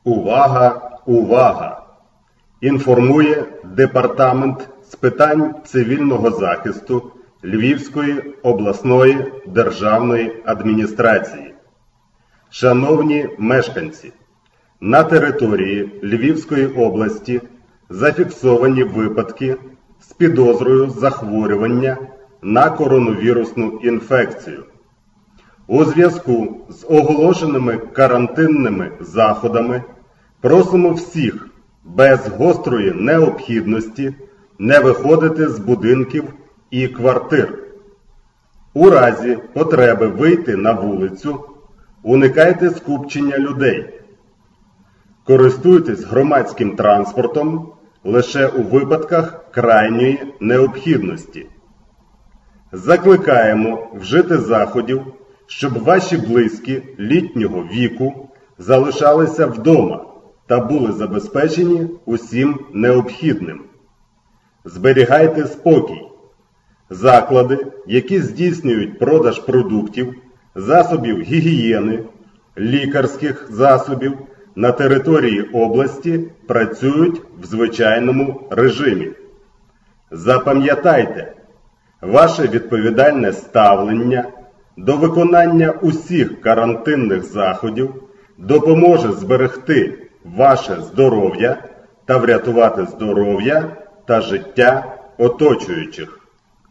Увага! Увага! Інформує Департамент з питань цивільного захисту Львівської обласної державної адміністрації. Шановні мешканці, на території Львівської області зафіксовані випадки з підозрою захворювання на коронавірусну інфекцію. У зв'язку з оголошеними карантинними заходами просимо всіх без гострої необхідності не виходити з будинків і квартир. У разі потреби вийти на вулицю, уникайте скупчення людей. Користуйтесь громадським транспортом лише у випадках крайньої необхідності. Закликаємо вжити заходів, щоб ваші близькі літнього віку залишалися вдома та були забезпечені усім необхідним. Зберігайте спокій. Заклади, які здійснюють продаж продуктів, засобів гігієни, лікарських засобів на території області працюють в звичайному режимі. Запам'ятайте, ваше відповідальне ставлення до виконання усіх карантинних заходів допоможе зберегти ваше здоров'я та врятувати здоров'я та життя оточуючих.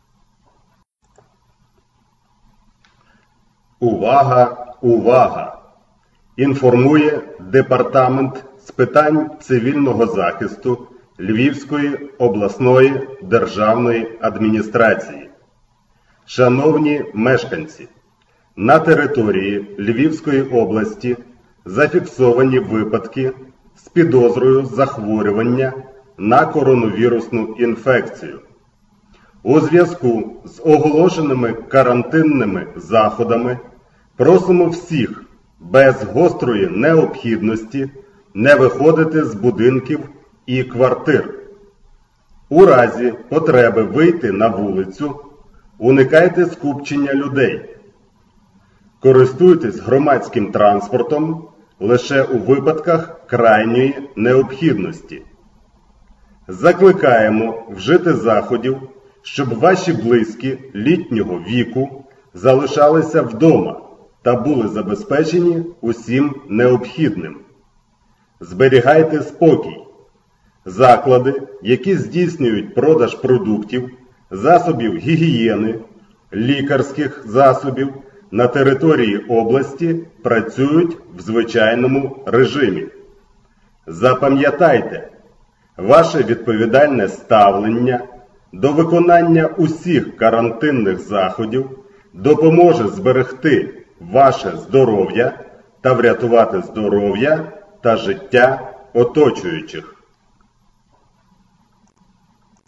Увага! Увага! Інформує Департамент з питань цивільного захисту Львівської обласної державної адміністрації. Шановні мешканці, на території Львівської області зафіксовані випадки з підозрою захворювання на коронавірусну інфекцію. У зв'язку з оголошеними карантинними заходами просимо всіх без гострої необхідності не виходити з будинків і квартир. У разі потреби вийти на вулицю, уникайте скупчення людей. Користуйтесь громадським транспортом лише у випадках крайньої необхідності. Закликаємо вжити заходів, щоб ваші близькі літнього віку залишалися вдома та були забезпечені усім необхідним. Зберігайте спокій. Заклади, які здійснюють продаж продуктів, засобів гігієни, лікарських засобів на території області працюють в звичайному режимі. Запам'ятайте, ваше відповідальне ставлення до виконання усіх карантинних заходів допоможе зберегти ваше здоров'я та врятувати здоров'я та життя оточуючих.